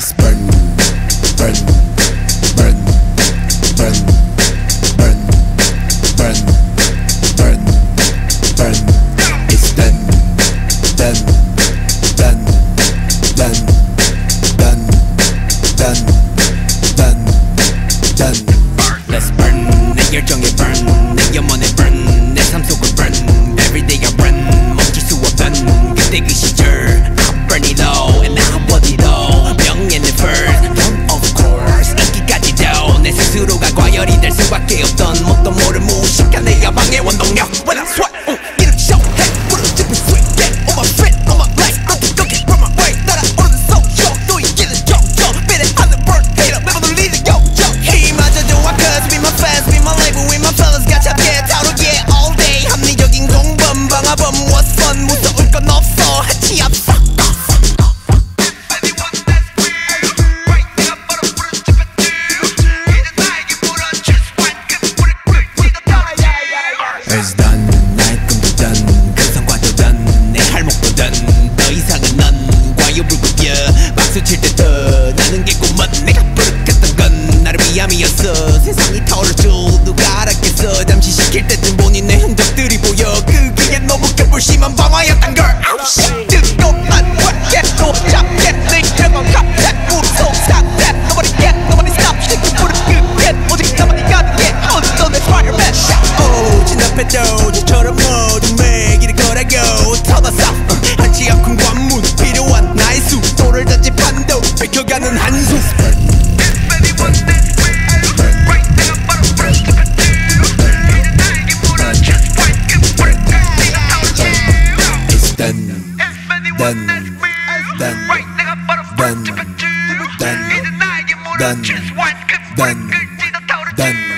Let's burn, burn, burn, burn, burn, burn, burn, burn. It's done, done, done, done, done, done, done, done. Let's burn. 내 열정에 burn, 내 영혼에 burn, 내 삶 속을 burn. Everyday I run, 멈출 수 없던 그때 그 시절. I burn it all and I want it all. 명예는 first, of course. 인기까지도 내 스스로가 과열이 될 수밖에 없던 뭣도 모를 무식한 내 야망의 원동력. When I sweat, 이름 show, hey, 부르짖은 sweet, get on my feet, on my legs, 꺾이 from my way. 따라오르는 social, 또 이기는 정정. 비례 하는 burn, hater, 매번 울리는 요정. 힘마저 좋아, cause be my fans, be my label, with my fellas, 가차게 타오르게 all day. 합리적인 공범, 방화범, what's fun, 무서울 건 없어, 하치 없어. It's done, 나의 꿈도 done, 그 성과도 done, 내 할목도 done. 더 이상은 넌 과욕을 구겨 박수 칠 때 더 나는 게 꿈은 내가 부르겠던 건 나를 위함이었어. 세상이 타오르죠 누가 알았겠어. 잠시 시킬 때쯤 보니 내 흔적들이 보여. 그게 너무 극불심한 방화였단 걸. 뜨겁만 꽉깨고 잡게 냉정한 갑작 무서운 상태. Nobody get, nobody stop. 시kin 부른 그게 오직 나만이 가능해. 어떤 내 fireman shot. 진압해도 저처럼 모든 매길을 걸어고 터져서 한치 앞큰 관문 필요한 나의 수도를 전집한도 뺏겨가는 한숨. It's done, done, done, done, done, done, done, done.